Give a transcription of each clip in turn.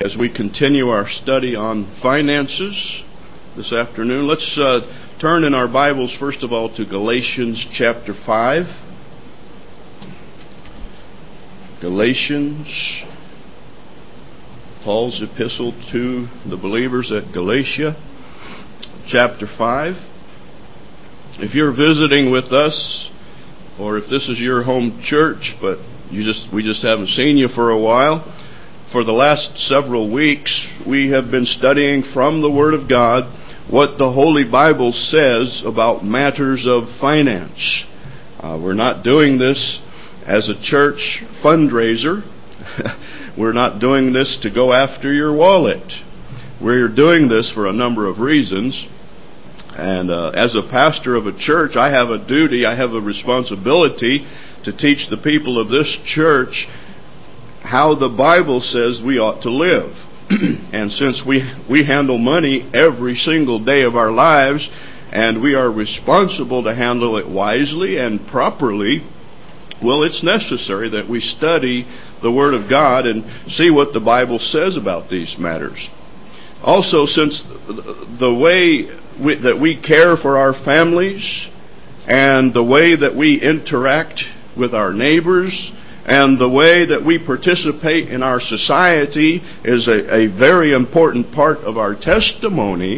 as we continue our study on finances this afternoon. Let's turn in our Bibles, first of all, to Galatians chapter 5. Galatians, Paul's epistle to the believers at Galatia, chapter 5. If you're visiting with us, or if this is your home church, but we just haven't seen you for a while, for the last several weeks we have been studying from the Word of God what the Holy Bible says about matters of finance. We're not doing this as a church fundraiser. We're not doing this to go after your wallet. We're doing this for a number of reasons. And as a pastor of a church, I have a duty, I have a responsibility to teach the people of this church how the Bible says we ought to live. And since we handle money every single day of our lives, and we are responsible to handle it wisely and properly, well, it's necessary that we study the Word of God and see what the Bible says about these matters. Also, since the way that we care for our families and the way that we interact with our neighbors and the way that we participate in our society is a very important part of our testimony,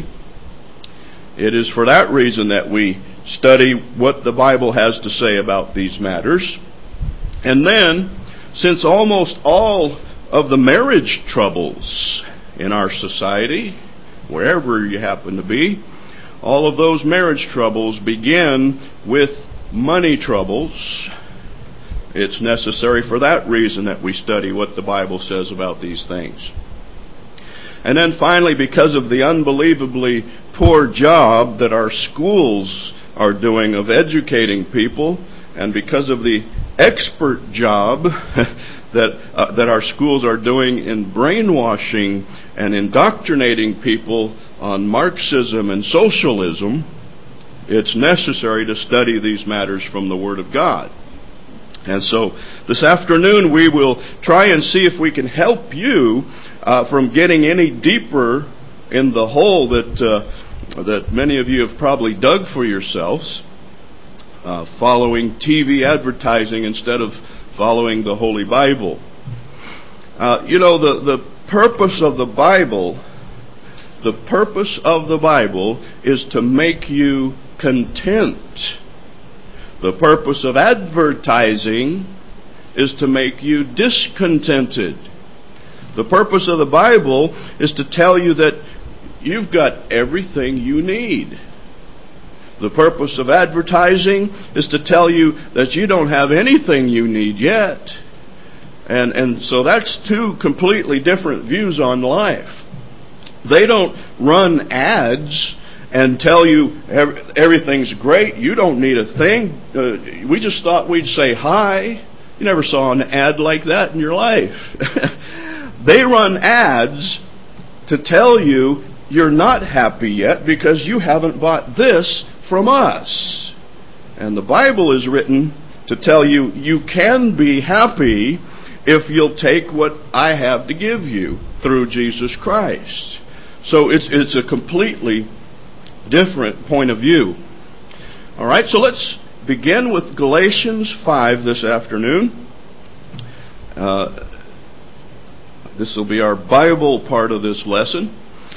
it is for that reason that we study what the Bible has to say about these matters. And then, since almost all of the marriage troubles in our society, wherever you happen to be, all of those marriage troubles begin with money troubles. It's necessary for that reason that we study what the Bible says about these things. And then finally, because of the unbelievably poor job that our schools are doing of educating people, and because of the expert job that our schools are doing in brainwashing and indoctrinating people on Marxism and socialism, it's necessary to study these matters from the Word of God. And so this afternoon we will try and see if we can help you from getting any deeper in the hole that many of you have probably dug for yourselves, following TV advertising instead of following the Holy Bible. The purpose of the Bible, is to make you content. The purpose of advertising is to make you discontented. The purpose of the Bible is to tell you that you've got everything you need. The purpose of advertising is to tell you that you don't have anything you need yet. And so that's two completely different views on life. They don't run ads and tell you everything's great, you don't need a thing. We just thought we'd say hi. You never saw an ad like that in your life. They run ads to tell you you're not happy yet because you haven't bought this from us. And the Bible is written to tell you you can be happy if you'll take what I have to give you through Jesus Christ. So it's a completely different point of view. All right, so let's begin with Galatians 5 this afternoon. This will be our Bible part of this lesson.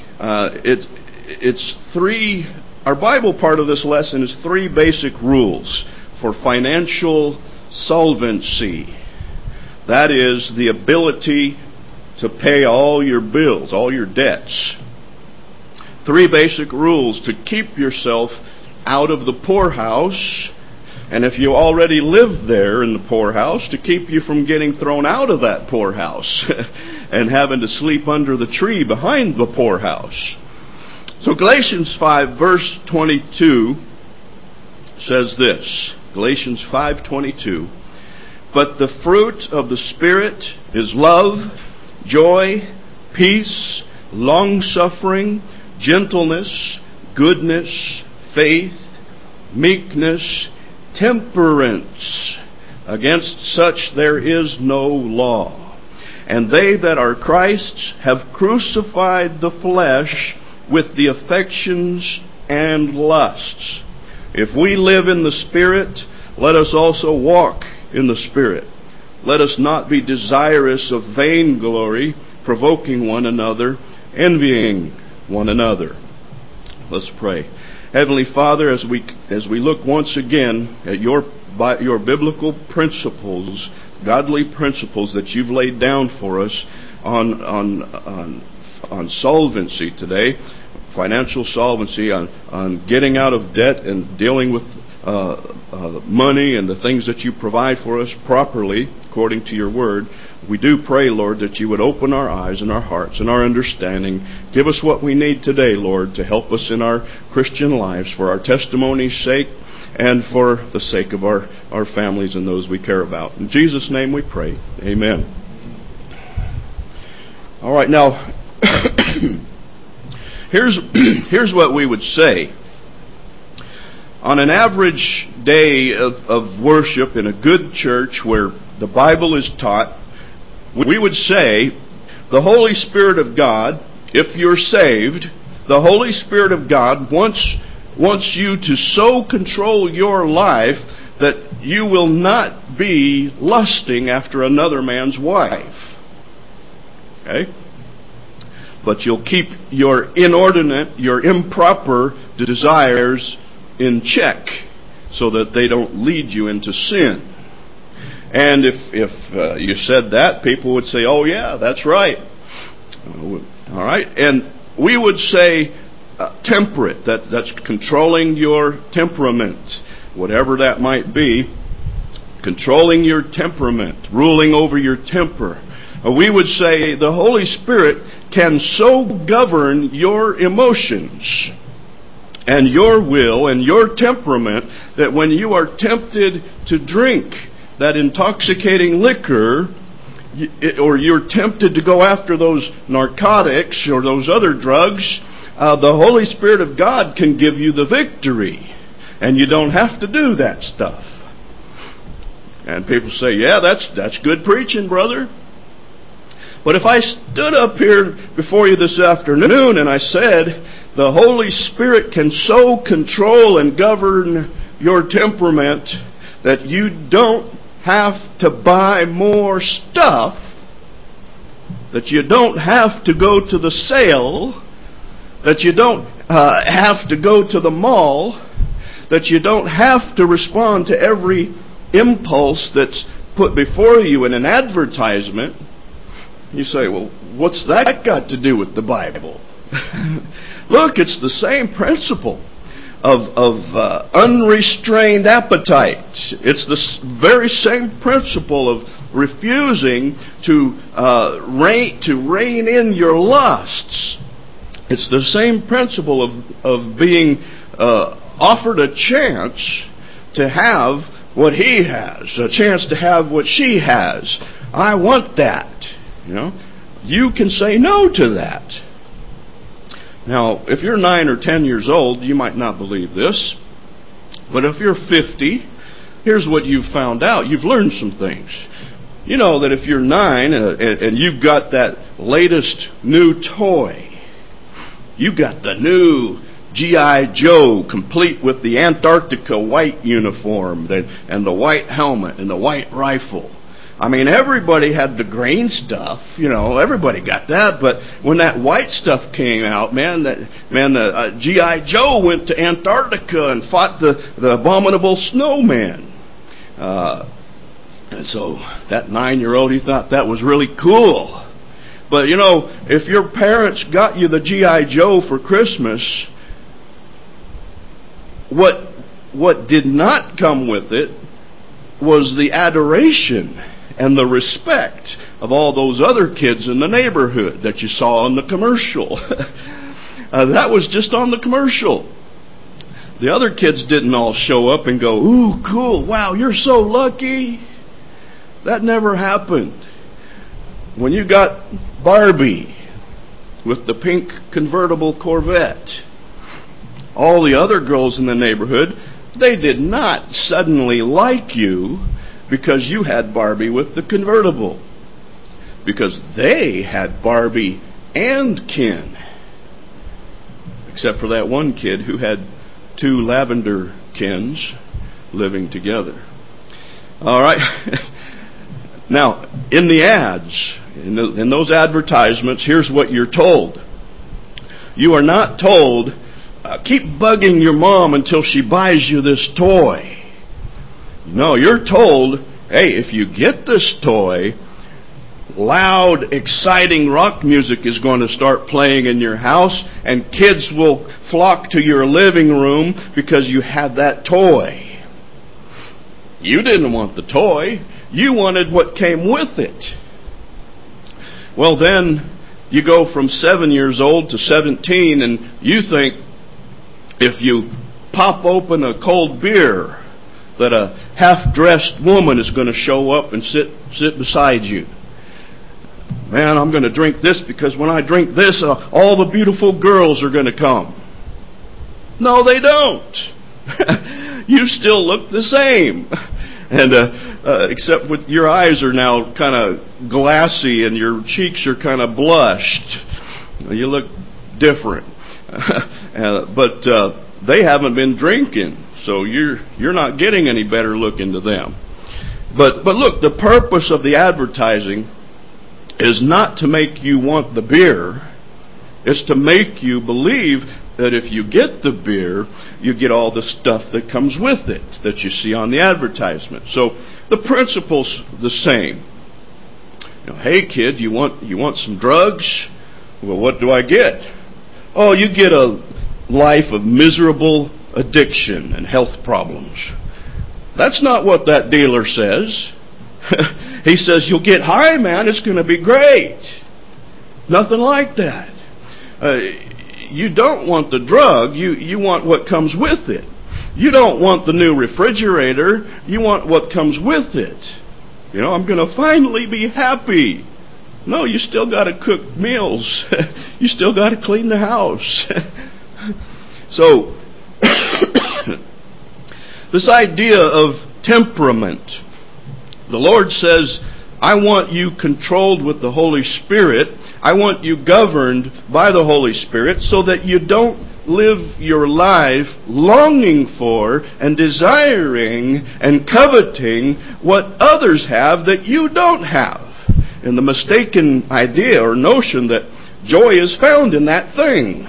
Our Bible part of this lesson is 3 basic rules for financial solvency. That is the ability to pay all your bills, all your debts. 3 basic rules to keep yourself out of the poorhouse, and if you already live there in the poorhouse, to keep you from getting thrown out of that poorhouse and having to sleep under the tree behind the poorhouse. So Galatians 5 verse 22 says this. Galatians 5:22. But the fruit of the Spirit is love, joy, peace, long-suffering, gentleness, goodness, faith, meekness, temperance. Against such there is no law. And they that are Christ's have crucified the flesh with the affections and lusts. If we live in the Spirit, let us also walk in the Spirit. Let us not be desirous of vainglory, provoking one another, envying one another. Let's pray. Heavenly Father, as we look once again at your biblical principles, godly principles that you've laid down for us on solvency today, financial solvency, on getting out of debt and dealing with money and the things that you provide for us properly according to your word, we do pray, Lord, that you would open our eyes and our hearts and our understanding. Give us what we need today, Lord, to help us in our Christian lives for our testimony's sake and for the sake of our families and those we care about. In Jesus' name we pray. Amen. All right, now, here's what we would say. On an average day of worship in a good church where the Bible is taught, we would say the Holy Spirit of God, if you're saved, the Holy Spirit of God wants you to so control your life that you will not be lusting after another man's wife. Okay? But you'll keep your inordinate, your improper desires in check so that they don't lead you into sin. And if you said that, people would say, oh yeah, that's right. All right? And we would say temperate, that's controlling your temperament, whatever that might be, controlling your temperament, ruling over your temper. We would say the Holy Spirit can so govern your emotions and your will and your temperament that when you are tempted to drink that intoxicating liquor, or you're tempted to go after those narcotics or those other drugs, the Holy Spirit of God can give you the victory. And you don't have to do that stuff. And people say, yeah, that's good preaching, brother. But if I stood up here before you this afternoon and I said, the Holy Spirit can so control and govern your temperament that you don't have to buy more stuff, that you don't have to go to the sale, that you don't have to go to the mall, that you don't have to respond to every impulse that's put before you in an advertisement. You say, well, what's that got to do with the Bible? Look, it's the same principle of unrestrained appetite. It's the very same principle of refusing to rein in your lusts. It's the same principle of being offered a chance to have what he has, a chance to have what she has. I want that. You can say no to that. Now, if you're 9 or 10 years old, you might not believe this. But if you're 50, here's what you've found out. You've learned some things. You know that if you're 9 and you've got that latest new toy, you've got the new G.I. Joe, complete with the Antarctica white uniform and the white helmet and the white rifle. I mean, everybody had the green stuff, everybody got that. But when that white stuff came out, G.I. Joe went to Antarctica and fought the abominable snowman. And so that 9-year-old, he thought that was really cool. But, if your parents got you the G.I. Joe for Christmas, what did not come with it was the adoration and the respect of all those other kids in the neighborhood that you saw on the commercial. That was just on the commercial. The other kids didn't all show up and go, ooh, cool, wow, you're so lucky. That never happened. When you got Barbie with the pink convertible Corvette, all the other girls in the neighborhood, they did not suddenly like you because you had Barbie with the convertible. because they had Barbie and Ken. Except for that one kid who had two lavender Kens living together. All right. Now, in the ads, in those advertisements, here's what you're told. You are not told, keep bugging your mom until she buys you this toy. No, you're told, hey, if you get this toy, loud, exciting rock music is going to start playing in your house, and kids will flock to your living room because you had that toy. You didn't want the toy. You wanted what came with it. Well, then you go from 7 years old to 17, and you think if you pop open a cold beer that a half-dressed woman is going to show up and sit beside you. Man, I'm going to drink this because when I drink this, all the beautiful girls are going to come. No, they don't. You still look the same. And except with your eyes are now kind of glassy and your cheeks are kind of blushed. You look different. But they haven't been drinking, so you're not getting any better looking to them. But look, the purpose of the advertising is not to make you want the beer. It's to make you believe that if you get the beer, you get all the stuff that comes with it that you see on the advertisement. So the principle's the same. You know, hey kid, you want some drugs? Well, what do I get? Oh, you get a life of miserable addiction and health problems. That's not what that dealer says. He says, you'll get high, man. It's going to be great. Nothing like that. You don't want the drug. You want what comes with it. You don't want the new refrigerator. You want what comes with it. You know, I'm going to finally be happy. No, you still got to cook meals. You still got to clean the house. So, this idea of temperament. The Lord says, I want you controlled with the Holy Spirit. I want you governed by the Holy Spirit so that you don't live your life longing for and desiring and coveting what others have that you don't have. And the mistaken idea or notion that joy is found in that thing.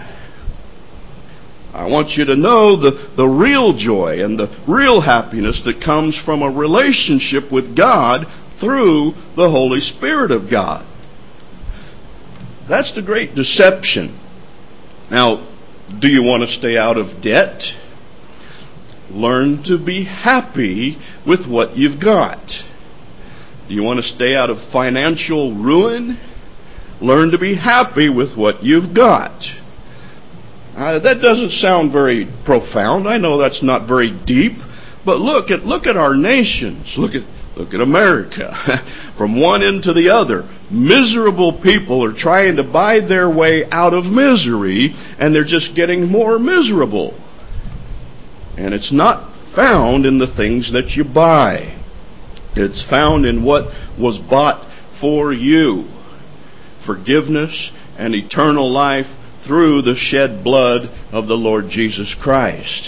I want you to know the real joy and the real happiness that comes from a relationship with God through the Holy Spirit of God. That's the great deception. Now, do you want to stay out of debt? Learn to be happy with what you've got. Do you want to stay out of financial ruin? Learn to be happy with what you've got. That doesn't sound very profound. I know that's not very deep. But look at our nations. Look at America. From one end to the other, miserable people are trying to buy their way out of misery, and they're just getting more miserable. And it's not found in the things that you buy. It's found in what was bought for you. Forgiveness and eternal life through the shed blood of the Lord Jesus Christ.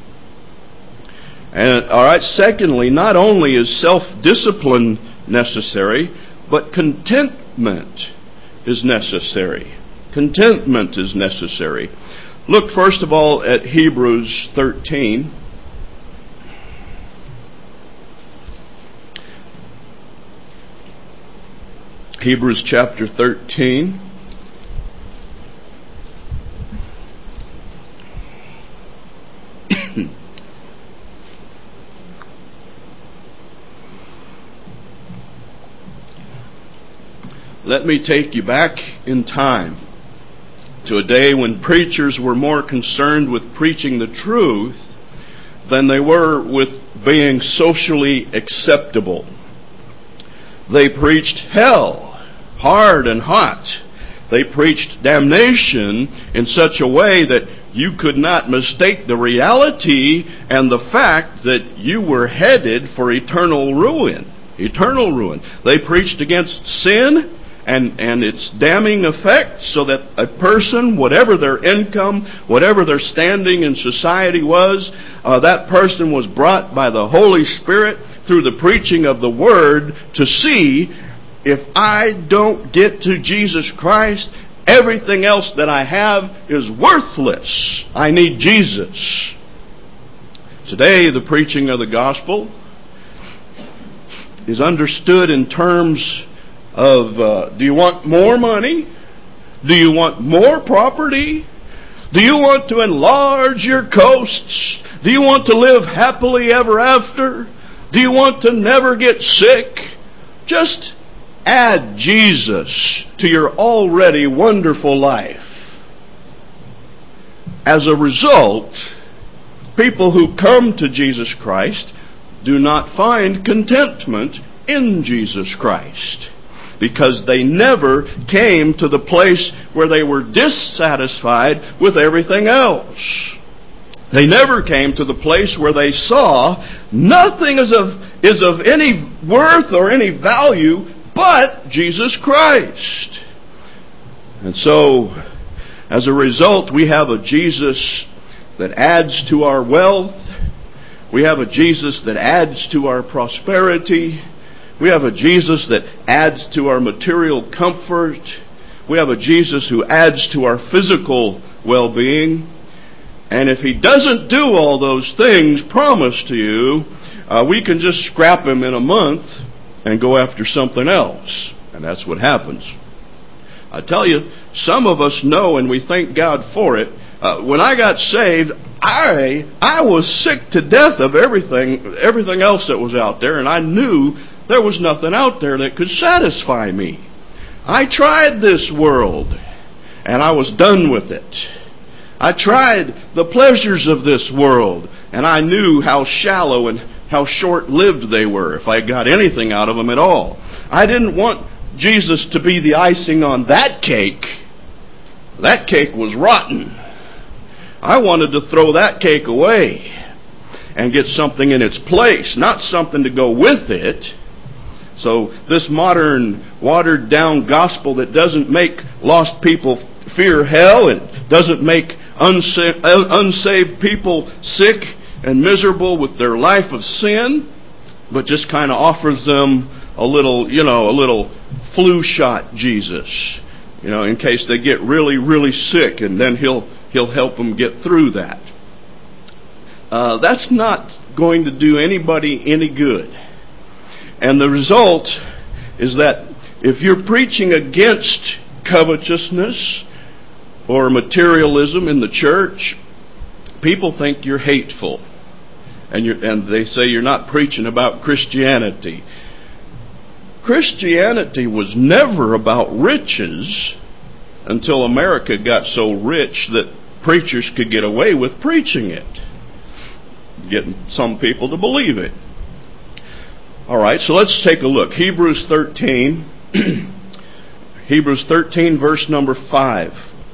And secondly, not only is self-discipline necessary, but contentment is necessary. Contentment is necessary. Look first of all at Hebrews 13. Hebrews chapter 13. Let me take you back in time to a day when preachers were more concerned with preaching the truth than they were with being socially acceptable. They preached hell hard and hot. They preached damnation in such a way that you could not mistake the reality and the fact that you were headed for eternal ruin. Eternal ruin. They preached against sin and its damning effect, so that a person, whatever their income, whatever their standing in society was, that person was brought by the Holy Spirit through the preaching of the Word to see, if I don't get to Jesus Christ, everything else that I have is worthless. I need Jesus. Today, the preaching of the gospel is understood in terms of, do you want more money? Do you want more property? Do you want to enlarge your coasts? Do you want to live happily ever after? Do you want to never get sick? Just add Jesus to your already wonderful life. As a result, people who come to Jesus Christ do not find contentment in Jesus Christ, because they never came to the place where they were dissatisfied with everything else. They never came to the place where they saw nothing is of any worth or any value but Jesus Christ. And so, as a result, we have a Jesus that adds to our wealth. We have a Jesus that adds to our prosperity. We have a Jesus that adds to our material comfort. We have a Jesus who adds to our physical well-being. And if He doesn't do all those things promised to you, we can just scrap Him in a month and go after something else. And that's what happens. I tell you, some of us know, and we thank God for it. When I got saved, I was sick to death of everything else that was out there, and I knew there was nothing out there that could satisfy me. I tried this world, and I was done with it. I tried the pleasures of this world, and I knew how shallow and how short-lived they were, if I got anything out of them at all. I didn't want Jesus to be the icing on that cake. That cake was rotten. I wanted to throw that cake away and get something in its place, not something to go with it. So this modern, watered-down gospel that doesn't make lost people fear hell, and doesn't make unsaved people sick and miserable with their life of sin, but just kind of offers them a little flu shot Jesus, in case they get really, really sick, and then He'll help them get through that. That's not going to do anybody any good. And the result is that if you're preaching against covetousness or materialism in the church, people think you're hateful. And they say you're not preaching about Christianity. Christianity was never about riches until America got so rich that preachers could get away with preaching it, getting some people to believe it. All right, so let's take a look. Hebrews 13. Hebrews 13, verse number 5.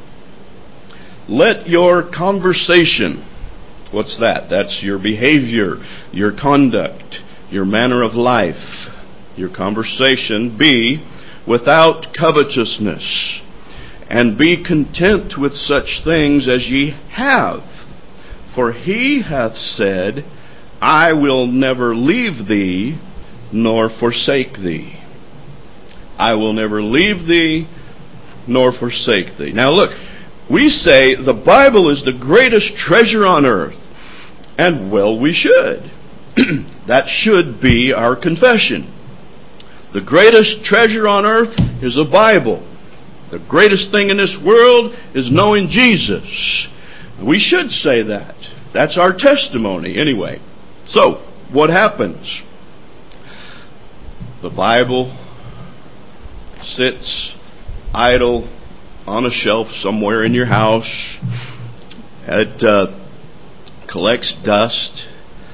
Let your conversation, what's that? That's your behavior, your conduct, your manner of life, your conversation, be without covetousness, and be content with such things as ye have. For He hath said, I will never leave thee, nor forsake thee. I will never leave thee, nor forsake thee. Now look, we say the Bible is the greatest treasure on earth. And well, we should. That should be our confession. The greatest treasure on earth is the Bible. The greatest thing in this world is knowing Jesus. We should say that. That's our testimony anyway. So, what happens? The Bible sits idle on a shelf somewhere in your house. It collects dust.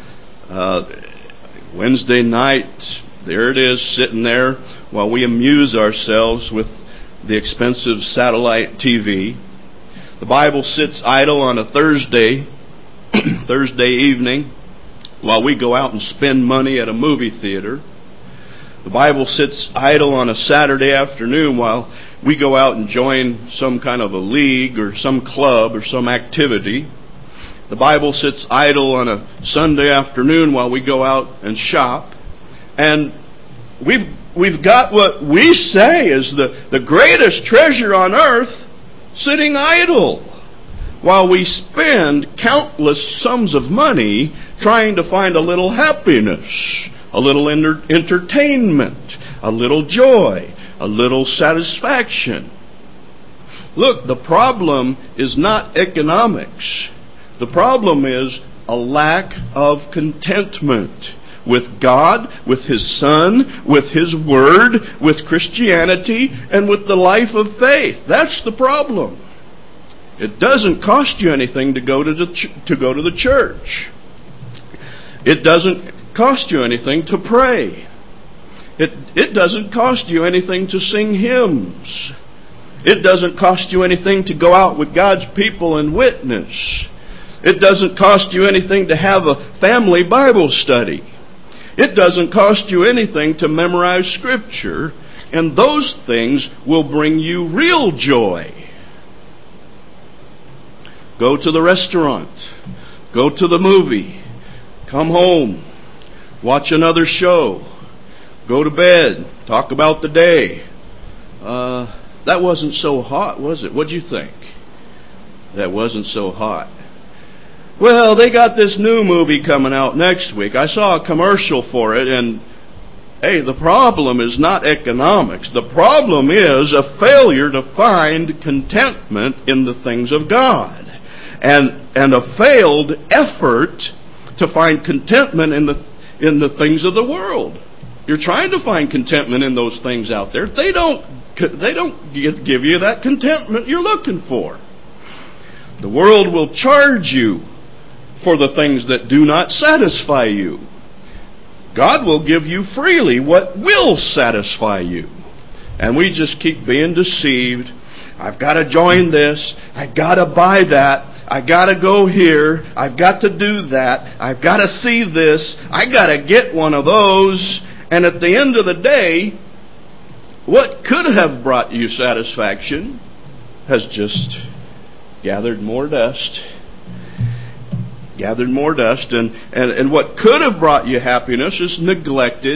Wednesday night, there it is, sitting there while we amuse ourselves with the expensive satellite TV. The Bible sits idle on a Thursday evening while we go out and spend money at a movie theater. The Bible sits idle on a Saturday afternoon while we go out and join some kind of a league or some club or some activity. The Bible sits idle on a Sunday afternoon while we go out and shop. And we've got what we say is the greatest treasure on earth sitting idle, while we spend countless sums of money trying to find a little happiness, a little entertainment, a little joy, a little satisfaction. Look, the problem is not economics. The problem is a lack of contentment with God, with His Son, with His Word, with Christianity, and with the life of faith. That's the problem. It doesn't cost you anything to go to the church. It doesn't cost you anything to pray. It doesn't cost you anything to sing hymns. It doesn't cost you anything to go out with God's people and witness. It doesn't cost you anything to have a family Bible study. It doesn't cost you anything to memorize Scripture, and those things will bring you real joy. Go to the restaurant. Go to the movie. Come home. Watch another show. Go to bed. Talk about the day. That wasn't so hot, was it? What'd you think? That wasn't so hot. Well, they got this new movie coming out next week. I saw a commercial for it, and hey, the problem is not economics. The problem is a failure to find contentment in the things of God, and a failed effort to find contentment in the things of the world. You're trying to find contentment in those things out there. They don't give you that contentment you're looking for. The world will charge you for the things that do not satisfy you. God will give you freely what will satisfy you. And we just keep being deceived. I've got to join this. I've got to buy that. I've got to go here. I've got to do that. I've got to see this. I've got to get one of those. And at the end of the day, what could have brought you satisfaction has just gathered more dust. Gathered more dust. And what could have brought you happiness is neglected.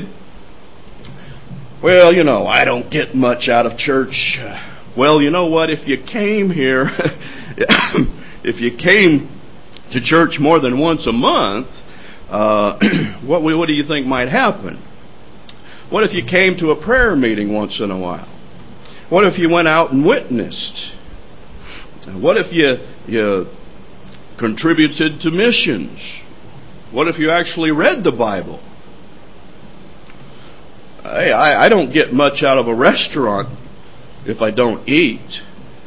Well, I don't get much out of church. Well, you know what? If you came here, if you came to church more than once a month, what do you think might happen? What if you came to a prayer meeting once in a while? What if you went out and witnessed? What if you contributed to missions? What if you actually read the Bible? Hey, I don't get much out of a restaurant if I don't eat.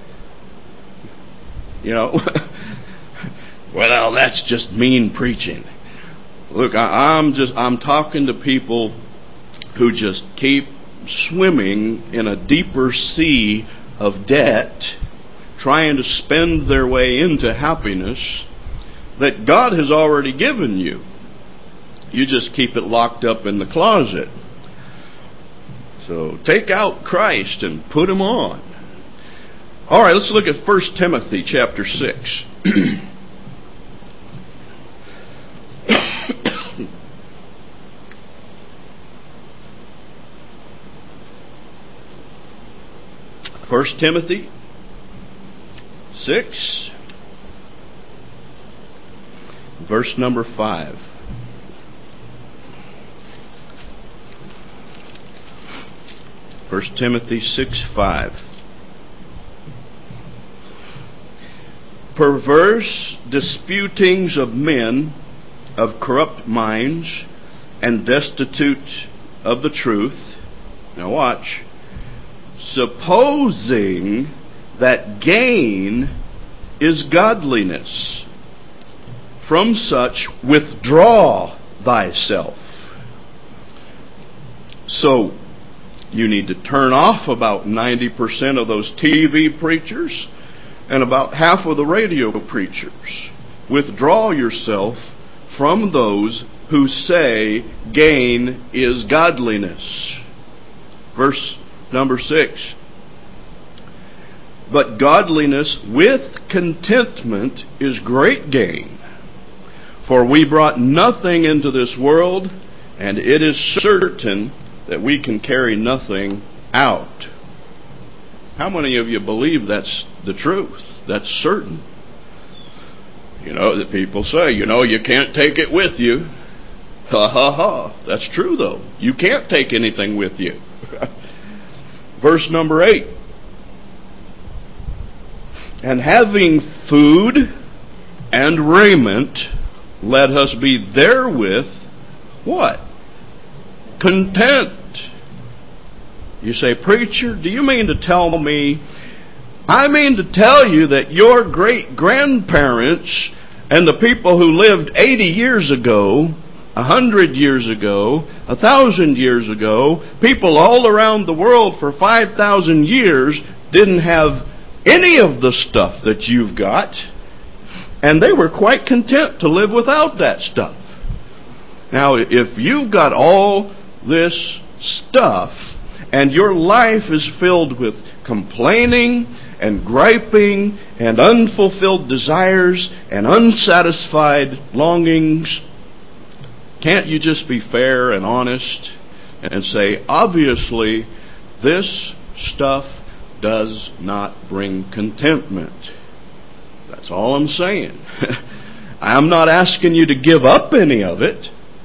Well, that's just mean preaching. Look, I'm talking to people who just keep swimming in a deeper sea of debt, trying to spend their way into happiness that God has already given you. You just keep it locked up in the closet. So take out Christ and put Him on. All right, let's look at 1 Timothy chapter 6. 1 Timothy 6, verse number 5. First Timothy 6:5. Perverse disputings of men of corrupt minds and destitute of the truth. Now watch. Supposing that gain is godliness. From such withdraw thyself. So, you need to turn off about 90% of those TV preachers and about half of the radio preachers. Withdraw yourself from those who say gain is godliness. Verse number 6. But godliness with contentment is great gain. For we brought nothing into this world, and it is certain that we can carry nothing out. How many of you believe that's the truth? That's certain. You know, that people say, you can't take it with you. Ha ha ha. That's true though. You can't take anything with you. Verse number 8. And having food and raiment, let us be therewith, what? Content. You say, preacher, do you mean to tell me? I mean to tell you that your great-grandparents and the people who lived 80 years ago, 100 years ago, 1,000 years ago, people all around the world for 5,000 years didn't have any of the stuff that you've got, and they were quite content to live without that stuff. Now, if you've got all this stuff, and your life is filled with complaining and griping and unfulfilled desires and unsatisfied longings, can't you just be fair and honest and say, obviously, this stuff does not bring contentment? That's all I'm saying. I'm not asking you to give up any of it.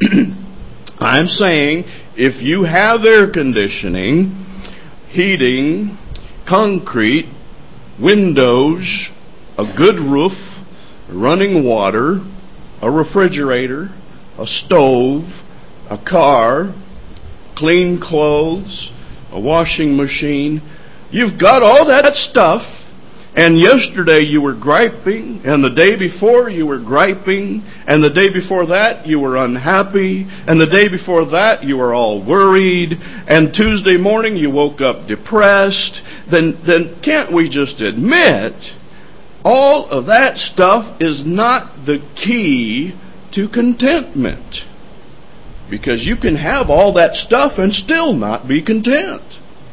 I'm saying if you have air conditioning, heating, concrete, windows, a good roof, running water, a refrigerator, a stove, a car, clean clothes, a washing machine, you've got all that stuff, and yesterday you were griping, and the day before you were griping, and the day before that you were unhappy, and the day before that you were all worried, and Tuesday morning you woke up depressed, then can't we just admit all of that stuff is not the key to contentment? Because you can have all that stuff and still not be content.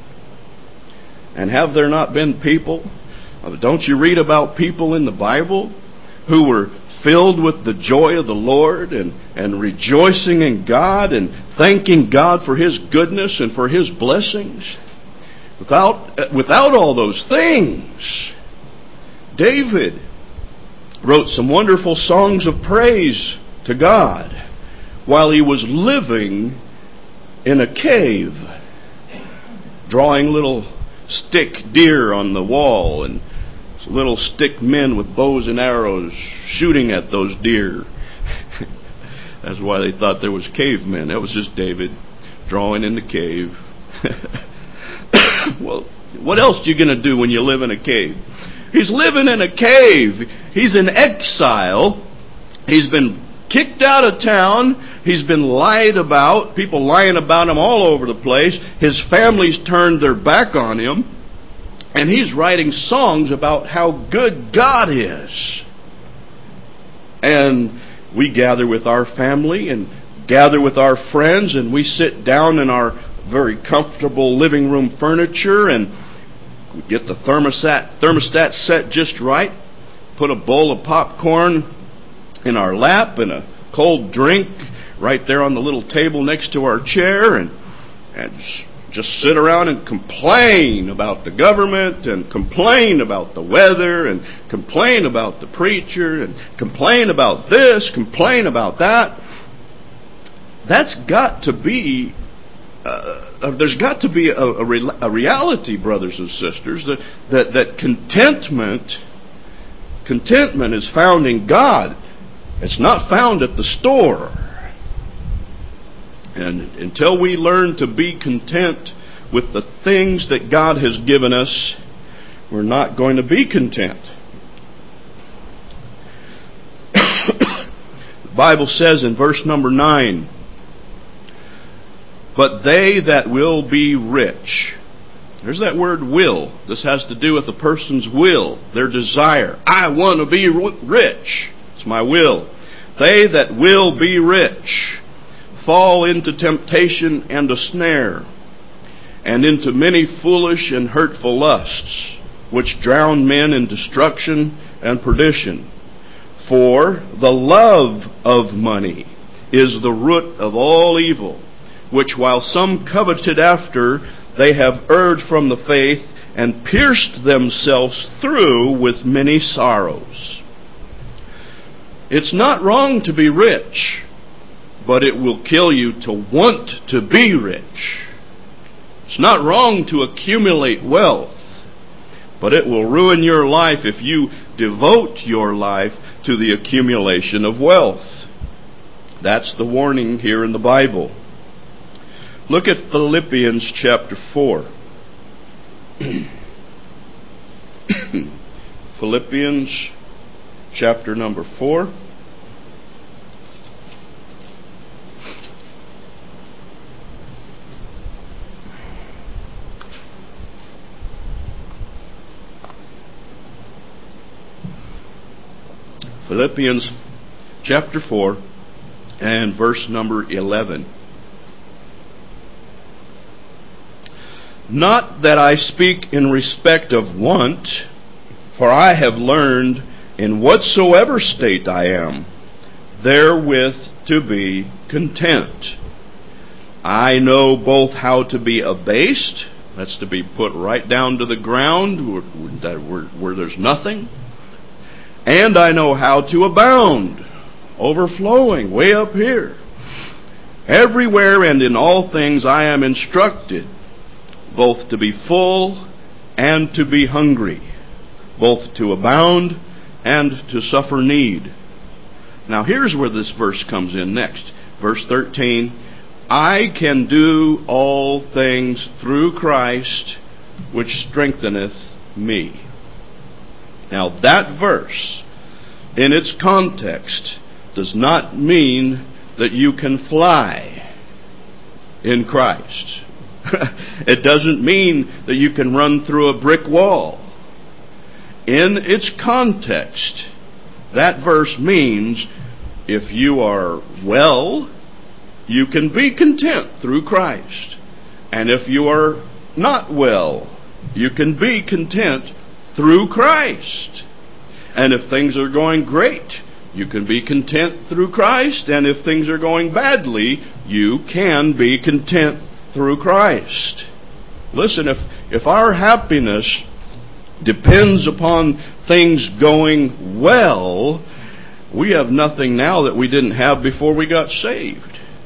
And have there not been people? Don't you read about people in the Bible who were filled with the joy of the Lord and rejoicing in God and thanking God for His goodness and for His blessings? Without all those things, David wrote some wonderful songs of praise to God while he was living in a cave, drawing little stick deer on the wall and little stick men with bows and arrows shooting at those deer. That's why they thought there was cavemen. That was just David drawing in the cave. Well, what else are you going to do when you live in a cave? He's living in a cave. He's in exile. He's been kicked out of town. He's been lied about. People lying about him all over the place. His family's turned their back on him. And he's writing songs about how good God is. And we gather with our family and gather with our friends, and we sit down in our very comfortable living room furniture, and we get the thermostat set just right, put a bowl of popcorn in our lap and a cold drink right there on the little table next to our chair, and just sit around and complain about the government and complain about the weather and complain about the preacher and complain about this, complain about that. That's got to be, there's got to be a reality, brothers and sisters, that contentment is found in God. It's not found at the store. And until we learn to be content with the things that God has given us, we're not going to be content. The Bible says in verse number 9, but they that will be rich. There's that word will. This has to do with a person's will, their desire. I want to be rich. It's my will. They that will be rich fall into temptation and a snare, and into many foolish and hurtful lusts, which drown men in destruction and perdition. For the love of money is the root of all evil, which while some coveted after, they have erred from the faith and pierced themselves through with many sorrows. It's not wrong to be rich, but it will kill you to want to be rich. It's not wrong to accumulate wealth, but it will ruin your life if you devote your life to the accumulation of wealth. That's the warning here in the Bible. Look at Philippians chapter 4. Philippians chapter number 4. Philippians chapter 4 and verse number 11. Not that I speak in respect of want, for I have learned in whatsoever state I am, therewith to be content. I know both how to be abased, that's to be put right down to the ground where there's nothing, and I know how to abound, overflowing, way up here. Everywhere and in all things I am instructed, both to be full and to be hungry, both to abound and to suffer need. Now here's where this verse comes in next. Verse 13, I can do all things through Christ, which strengtheneth me. Now that verse, in its context, does not mean that you can fly in Christ. It doesn't mean that you can run through a brick wall. In its context, that verse means if you are well, you can be content through Christ. And if you are not well, you can be content through Christ. And if things are going great, you can be content through Christ. And if things are going badly, you can be content through Christ. Listen, if our happiness depends upon things going well, we have nothing now that we didn't have before we got saved.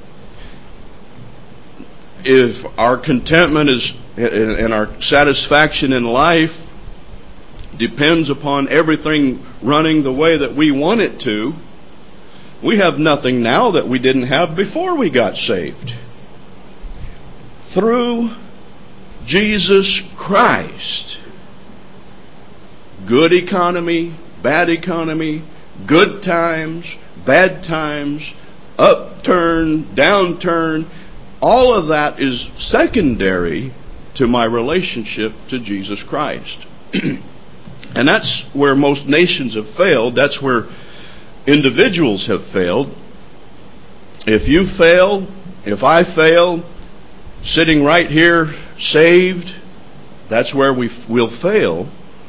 If our contentment is and our satisfaction in life depends upon everything running the way that we want it to, we have nothing now that we didn't have before we got saved. Through Jesus Christ, good economy, good times, bad times, upturn, downturn, all of that is secondary to my relationship to Jesus Christ. And that's where most nations have failed. That's where individuals have failed. If you fail, if I fail, sitting right here saved, that's where we'll fail.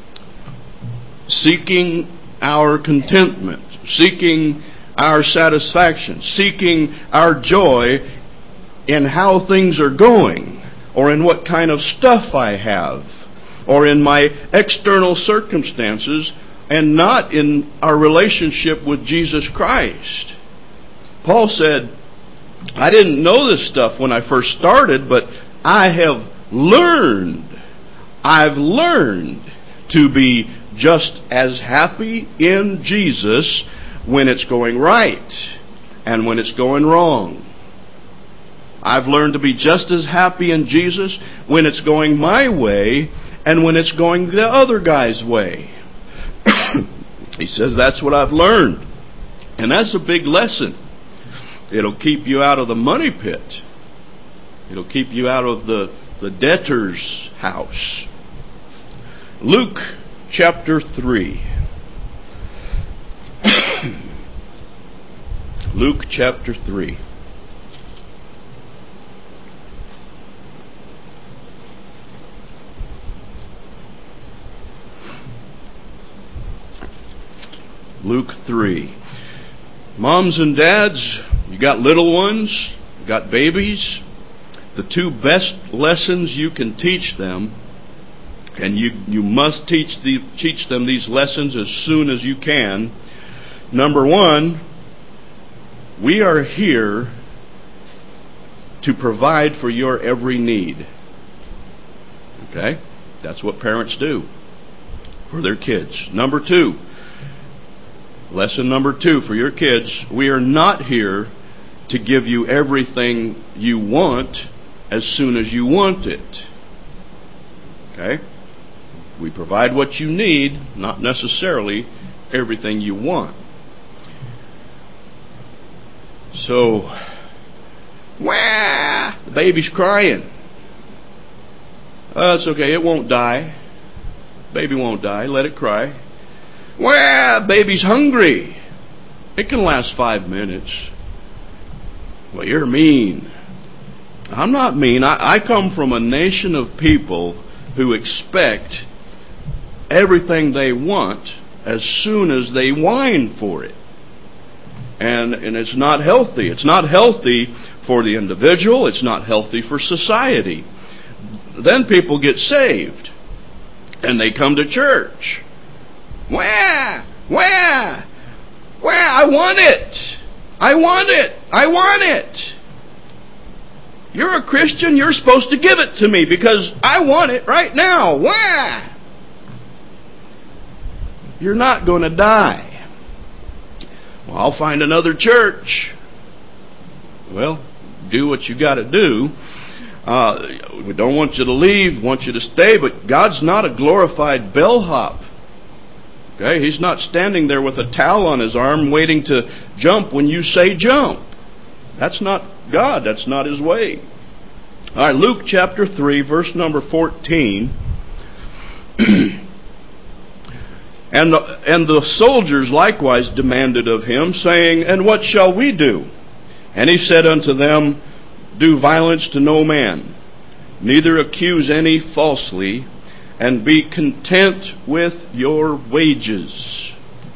Seeking our contentment, seeking our satisfaction, seeking our joy in how things are going, or in what kind of stuff I have, or in my external circumstances, and not in our relationship with Jesus Christ. Paul said, I didn't know this stuff when I first started, but I have learned. I've learned to be just as happy in Jesus when it's going right and when it's going wrong. I've learned to be just as happy in Jesus when it's going my way and when it's going the other guy's way. He says that's what I've learned. And that's a big lesson. It'll keep you out of the money pit. It'll keep you out of the debtor's house. Luke chapter 3. Luke chapter 3. Luke 3. Moms and dads, you got little ones, you got babies. The two best lessons you can teach them, and you must teach them these lessons as soon as you can. Number one, we are here to provide for your every need. Okay? That's what parents do for their kids. Number two, lesson number two for your kids, we are not here to give you everything you want as soon as you want it. Okay? We provide what you need, not necessarily everything you want. So, the baby's crying. It's okay, it won't die. Baby won't die, let it cry. Baby's hungry. It can last 5 minutes. Well, you're mean. I'm not mean. I come from a nation of people who expect everything they want as soon as they whine for it. And it's not healthy. It's not healthy for the individual. It's not healthy for society. Then people get saved. And they come to church. I want it. I want it. I want it. You're a Christian. You're supposed to give it to me because I want it right now. You're not going to die. Well, I'll find another church. Well, do what you got to do. We don't want you to leave, want you to stay, but God's not a glorified bellhop. Okay, He's not standing there with a towel on His arm waiting to jump when you say jump. That's not God. That's not His way. All right, Luke chapter 3, verse number 14. And the soldiers likewise demanded of Him, saying, And what shall we do? And He said unto them, Do violence to no man, neither accuse any falsely, and be content with your wages.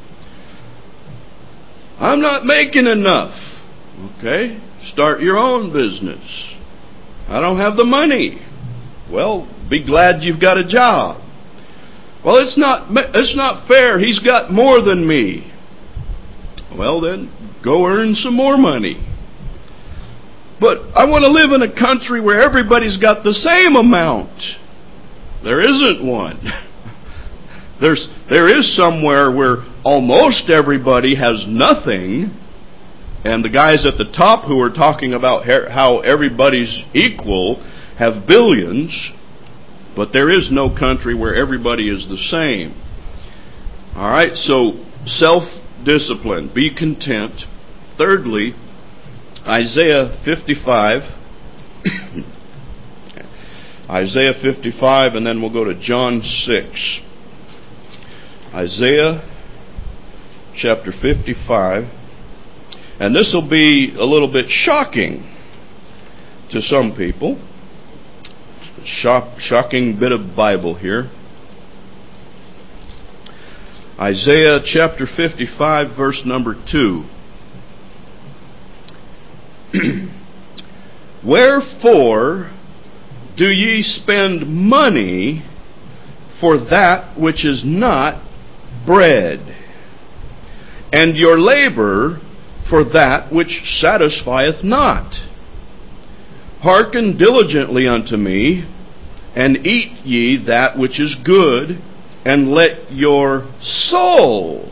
I'm not making enough. Okay? Start your own business. I don't have the money. Well, be glad you've got a job. Well, it's not fair. He's got more than me. Well, then, go earn some more money. But I want to live in a country where everybody's got the same amount. There isn't one. There is somewhere where almost everybody has nothing, and the guys at the top who are talking about how everybody's equal have billions, but there is no country where everybody is the same. All right, so self-discipline, be content. Thirdly, Isaiah 55. Isaiah 55, and then we'll go to John 6. Isaiah chapter 55. And this will be a little bit shocking to some people. Shocking bit of Bible here. Isaiah chapter 55, verse number 2. Wherefore do ye spend money for that which is not bread, and your labor for that which satisfieth not? Hearken diligently unto me, and eat ye that which is good, and let your soul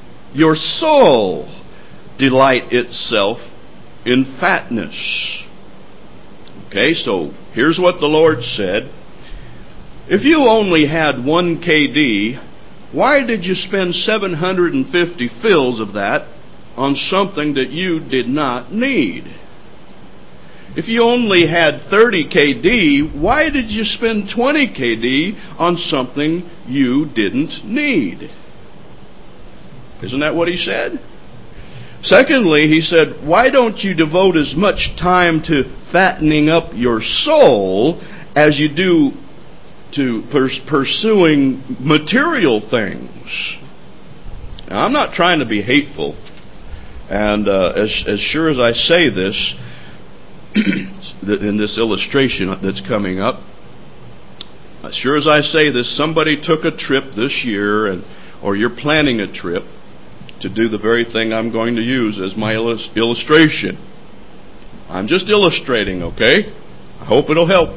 delight itself in fatness. Okay, so here's what the Lord said. If you only had 1 KD, why did you spend 750 fills of that on something that you did not need? If you only had 30 KD, why did you spend 20 KD on something you didn't need? Isn't that what He said? Secondly, He said, why don't you devote as much time to fattening up your soul as you do to pursuing material things? Now, I'm not trying to be hateful, and as sure as I say this, in this illustration that's coming up, as sure as I say this, somebody took a trip this year, or you're planning a trip to do the very thing I'm going to use as my illustration. I'm just illustrating, okay? I hope it'll help.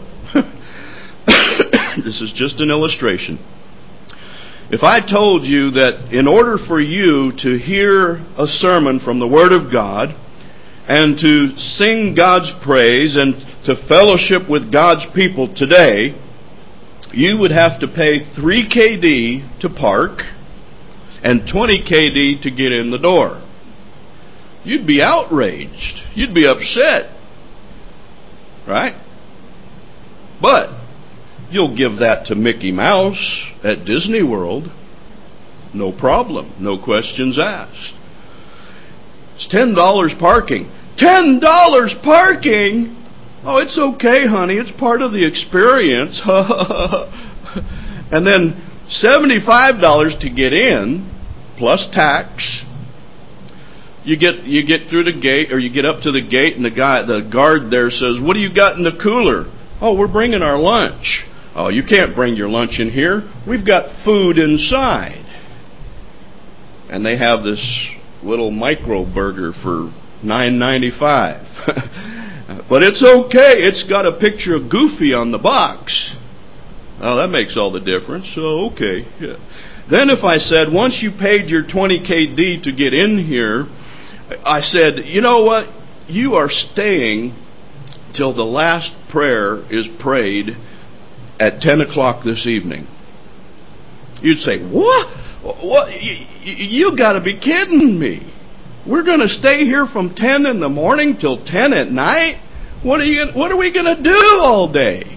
This is just an illustration. If I told you that in order for you to hear a sermon from the Word of God and to sing God's praise and to fellowship with God's people today, you would have to pay 3 KD to park and 20 KD to get in the door. You'd be outraged. You'd be upset. Right? But you'll give that to Mickey Mouse at Disney World. No problem. No questions asked. It's $10 parking. $10 parking? Oh, it's okay, honey. It's part of the experience. And then $75 to get in, plus tax. You get through the gate, or you get up to the gate, and the guard there says, "What do you got in the cooler?" "Oh, we're bringing our lunch." "Oh, you can't bring your lunch in here. We've got food inside." And they have this little micro burger for $9.95. But it's okay. It's got a picture of Goofy on the box. Oh, that makes all the difference. So, okay. Yeah. Then if I said, once you paid your 20 KD to get in here, I said, you know what? You are staying till the last prayer is prayed at 10 o'clock this evening. You'd say, what? What? You got to be kidding me. We're going to stay here from 10 in the morning till 10 at night? What are we going to do all day?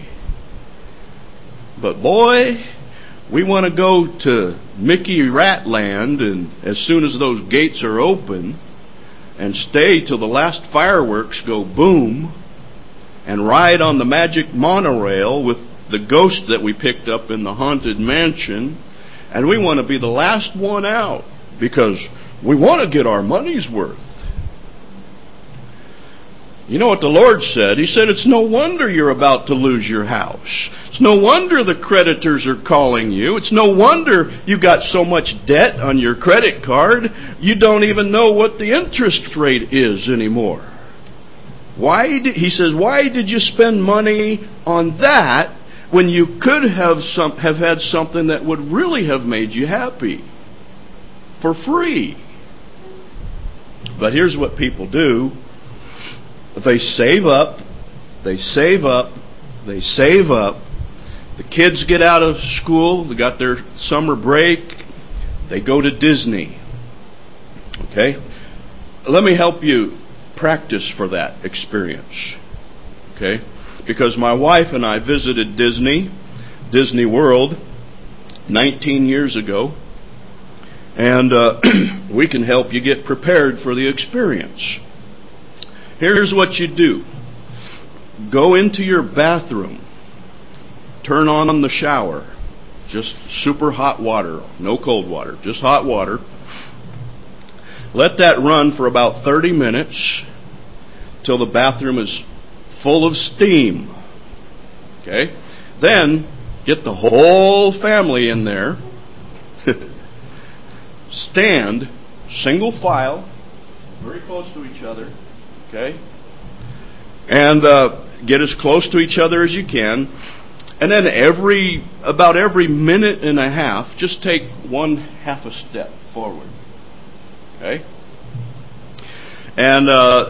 But boy, we want to go to Mickey Ratland, and as soon as those gates are open, and stay till the last fireworks go boom, and ride on the magic monorail with the ghost that we picked up in the Haunted Mansion, and we want to be the last one out because we want to get our money's worth. You know what the Lord said? He said, it's no wonder you're about to lose your house. It's no wonder the creditors are calling you. It's no wonder you got so much debt on your credit card, you don't even know what the interest rate is anymore. He says, why did you spend money on that when you could have had something that would really have made you happy for free? But here's what people do. They save up, they save up, they save up. The kids get out of school, they got their summer break, they go to Disney. Okay? Let me help you practice for that experience. Okay? Because my wife and I visited Disney World 19 years ago, and we can help you get prepared for the experience. Here's what you do. Go into your bathroom. Turn on the shower. Just super hot water. No cold water. Just hot water. Let that run for about 30 minutes till the bathroom is full of steam. Okay? Then get the whole family in there. Stand single file, very close to each other. Okay? And get as close to each other as you can. And then about every minute and a half, just take half a step forward. Okay? And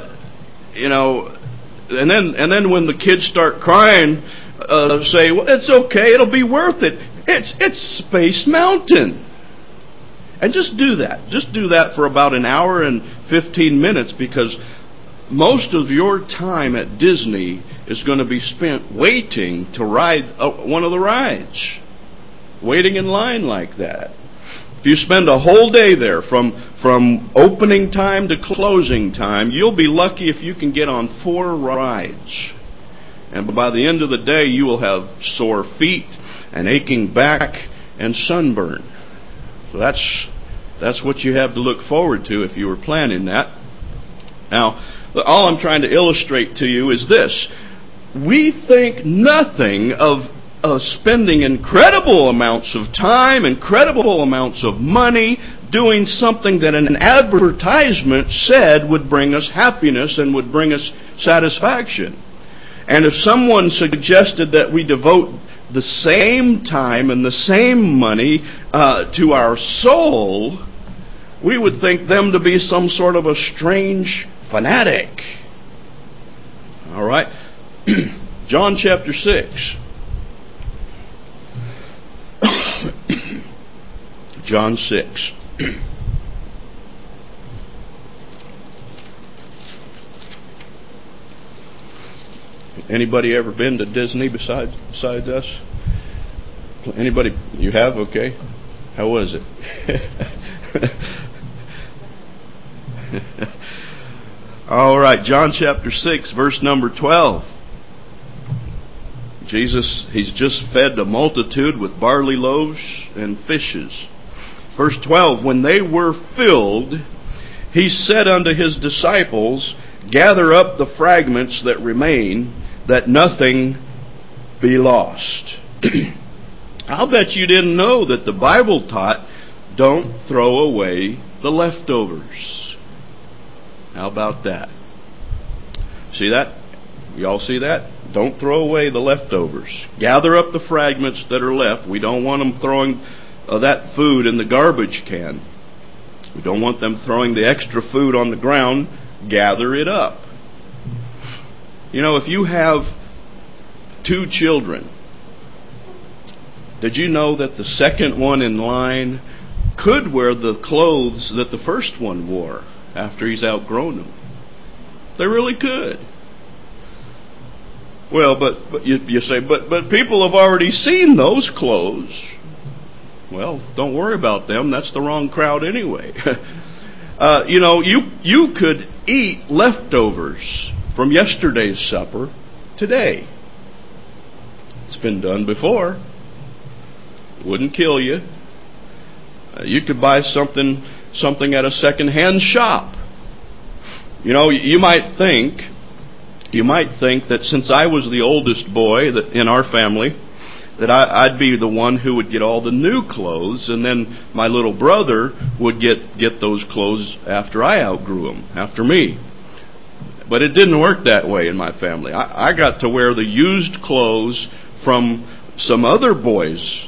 and then when the kids start crying, say, well, it's okay, it'll be worth it. It's Space Mountain. And just do that. Just do that for about an hour and 15 minutes, because most of your time at Disney is going to be spent waiting to ride one of the rides. Waiting in line like that. If you spend a whole day there from opening time to closing time, you'll be lucky if you can get on 4 rides. And by the end of the day, you will have sore feet and aching back and sunburn. So that's That's what you have to look forward to if you were planning that. Now, all I'm trying to illustrate to you is this. We think nothing of spending incredible amounts of time, incredible amounts of money, doing something that an advertisement said would bring us happiness and would bring us satisfaction. And if someone suggested that we devote the same time and the same money to our soul, we would think them to be some sort of a strange fanatic. All right. John chapter 6. John 6. Anybody ever been to Disney besides us? Anybody? You have? Okay. How was it? All right. John chapter 6, verse number 12. Jesus, he's just fed the multitude with barley loaves and fishes. Verse 12, when they were filled, he said unto his disciples, gather up the fragments that remain, that nothing be lost. I'll bet you didn't know that the Bible taught, don't throw away the leftovers. How about that? See that? Y'all see that? Don't throw away the leftovers. Gather up the fragments that are left. We don't want them throwing that food in the garbage can. We don't want them throwing the extra food on the ground. Gather it up. You know, if you have 2 children, did you know that the second one in line could wear the clothes that the first one wore after he's outgrown them? They really could. Well, but you say, but people have already seen those clothes. Well, don't worry about them. That's the wrong crowd anyway. You could eat leftovers from yesterday's supper today. It's been done before. Wouldn't kill you. You could buy something at a second-hand shop. You know, you might think that since I was the oldest boy in our family, that I'd be the one who would get all the new clothes, and then my little brother would get those clothes after I outgrew them, after me. But it didn't work that way in my family. I got to wear the used clothes from some other boys.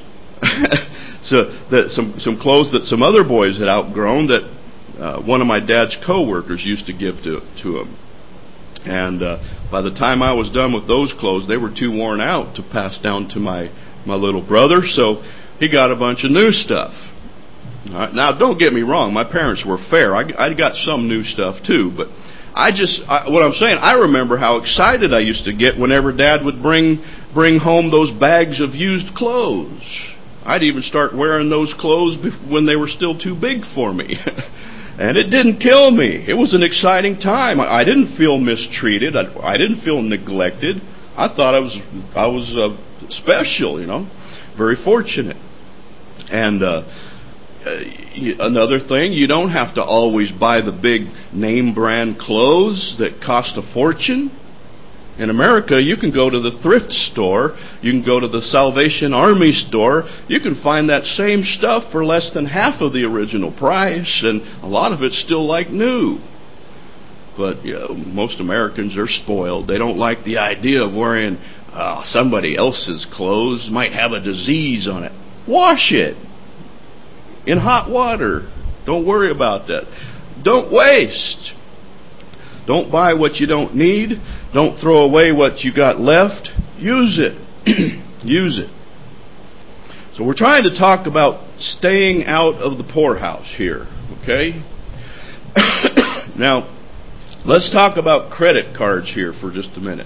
Some clothes that some other boys had outgrown that one of my dad's co-workers used to give to him. And by the time I was done with those clothes, they were too worn out to pass down to my little brother, so he got a bunch of new stuff. All right. Now, don't get me wrong, my parents were fair. I got some new stuff too, but what I'm saying, I remember how excited I used to get whenever Dad would bring home those bags of used clothes. I'd even start wearing those clothes when they were still too big for me. And it didn't kill me. It was an exciting time. I didn't feel mistreated. I didn't feel neglected. I thought I was special, very fortunate. And another thing, you don't have to always buy the big name brand clothes that cost a fortune. In America, you can go to the thrift store, you can go to the Salvation Army store, you can find that same stuff for less than half of the original price, and a lot of it's still like new. But most Americans are spoiled. They don't like the idea of wearing somebody else's clothes. Might have a disease on it. Wash it in hot water. Don't worry about that. Don't waste. Don't buy what you don't need. Don't throw away what you got left. Use it. Use it. So we're trying to talk about staying out of the poorhouse here. Okay? Now, let's talk about credit cards here for just a minute.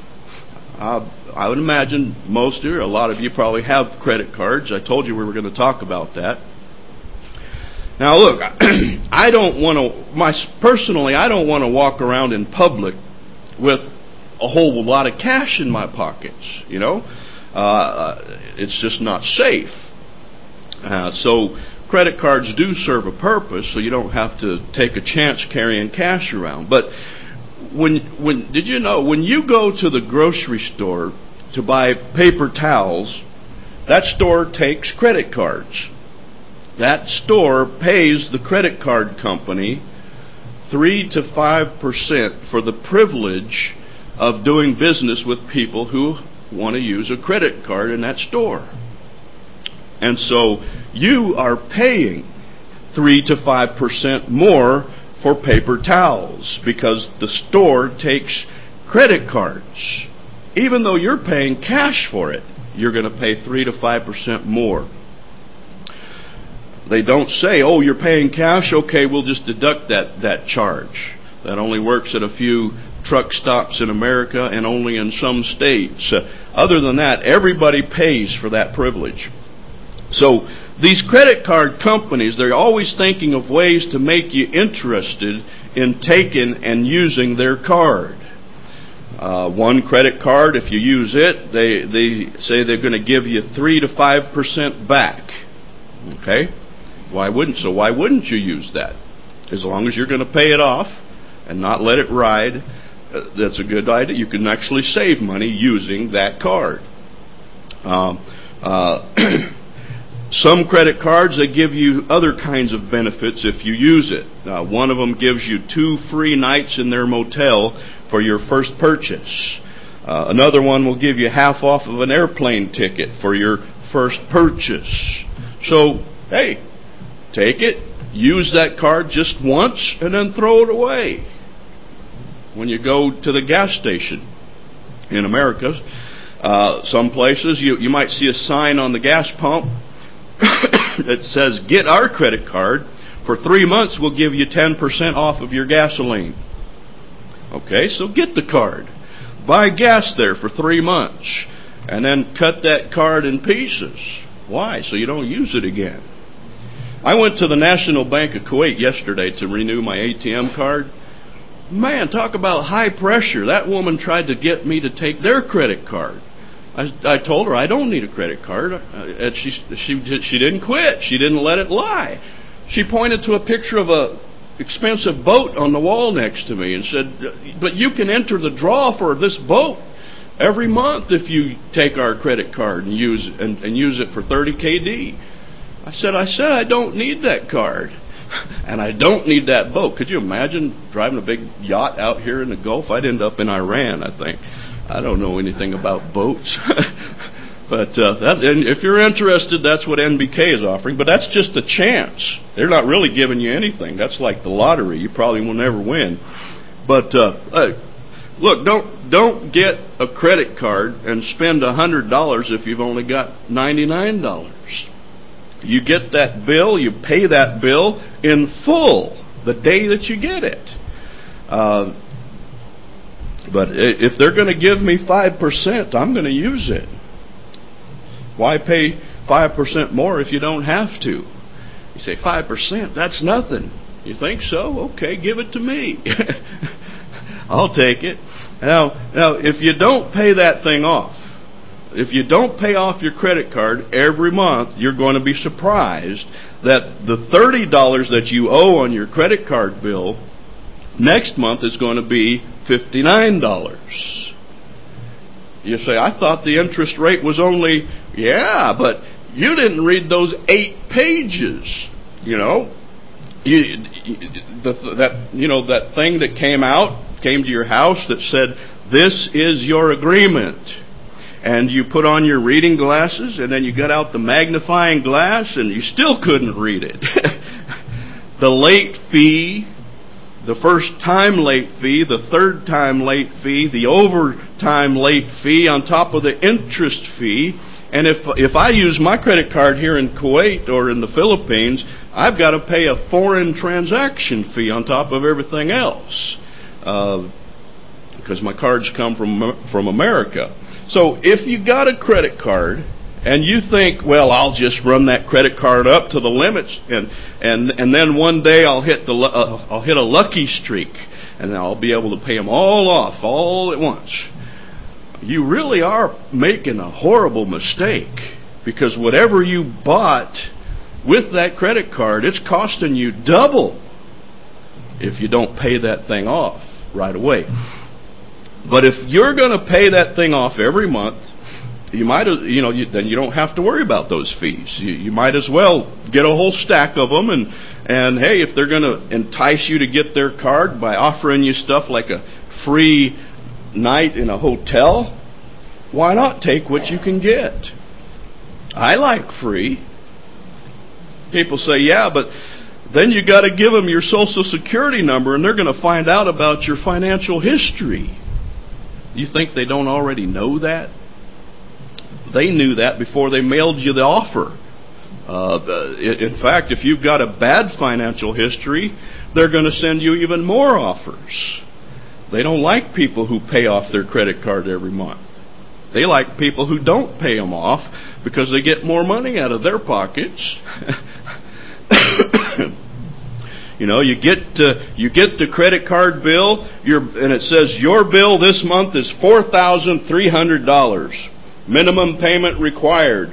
I would imagine a lot of you probably have credit cards. I told you we were going to talk about that. Now look, I don't want to walk around in public with a whole lot of cash in my pockets, It's just not safe. So credit cards do serve a purpose, so you don't have to take a chance carrying cash around. But did you know, when you go to the grocery store to buy paper towels, that store takes credit cards. That store pays the credit card company 3 to 5% for the privilege of doing business with people who want to use a credit card in that store. And so you are paying 3 to 5% more for paper towels because the store takes credit cards. Even though you're paying cash for it, you're going to pay 3 to 5% more. They don't say, oh, you're paying cash? Okay, we'll just deduct that charge. That only works at a few truck stops in America and only in some states. Other than that, everybody pays for that privilege. So these credit card companies, they're always thinking of ways to make you interested in taking and using their card. One credit card, if you use it, they say they're going to give you 3 to 5% back. Okay? Why wouldn't you use that? As long as you're going to pay it off and not let it ride, that's a good idea. You can actually save money using that card. Some credit cards, they give you other kinds of benefits if you use it. One of them gives you 2 free nights in their motel for your first purchase. Another one will give you half off of an airplane ticket for your first purchase. So, hey, take it, use that card just once, and then throw it away. When you go to the gas station in America, some places you might see a sign on the gas pump that says, get our credit card. For 3 months, we'll give you 10% off of your gasoline. Okay, so get the card. Buy gas there for 3 months. And then cut that card in pieces. Why? So you don't use it again. I went to the National Bank of Kuwait yesterday to renew my ATM card. Man, talk about high pressure. That woman tried to get me to take their credit card. I told her I don't need a credit card. And she didn't quit. She didn't let it lie. She pointed to a picture of a expensive boat on the wall next to me and said, but you can enter the draw for this boat every month if you take our credit card and use it for 30 KD. I said I don't need that card. And I don't need that boat. Could you imagine driving a big yacht out here in the Gulf? I'd end up in Iran, I think. I don't know anything about boats. But and if you're interested, that's what NBK is offering. But that's just a chance. They're not really giving you anything. That's like the lottery. You probably will never win. But look, don't get a credit card and spend $100 if you've only got $99. You get that bill, you pay that bill in full the day that you get it. But if they're going to give me 5%, I'm going to use it. Why pay 5% more if you don't have to? You say, 5%, that's nothing. You think so? Okay, give it to me. I'll take it. Now, if you don't pay that thing off, if you don't pay off your credit card every month, you're going to be surprised that the $30 that you owe on your credit card bill next month is going to be $59. You say, I thought the interest rate was only, yeah, but you didn't read those 8 pages. You know, that thing that came to your house that said, this is your agreement. And you put on your reading glasses, and then you got out the magnifying glass, and you still couldn't read it. The late fee, the first time late fee, the third time late fee, the overtime late fee on top of the interest fee. And if I use my credit card here in Kuwait or in the Philippines, I've got to pay a foreign transaction fee on top of everything else. Because my cards come from America. So if you got a credit card and you think, well, I'll just run that credit card up to the limits, and then one day I'll hit a lucky streak, and I'll be able to pay them all off all at once. You really are making a horrible mistake, because whatever you bought with that credit card, it's costing you double if you don't pay that thing off right away. But if you're going to pay that thing off every month, you might, then you don't have to worry about those fees. You might as well get a whole stack of them, and hey, if they're going to entice you to get their card by offering you stuff like a free night in a hotel, why not take what you can get? I like free. People say, yeah, but then you got to give them your Social Security number, and they're going to find out about your financial history. You think they don't already know that? They knew that before they mailed you the offer. In fact, if you've got a bad financial history, they're going to send you even more offers. They don't like people who pay off their credit card every month. They like people who don't pay them off because they get more money out of their pockets. You get the credit card bill, and it says your bill this month is $4,300. Minimum payment required,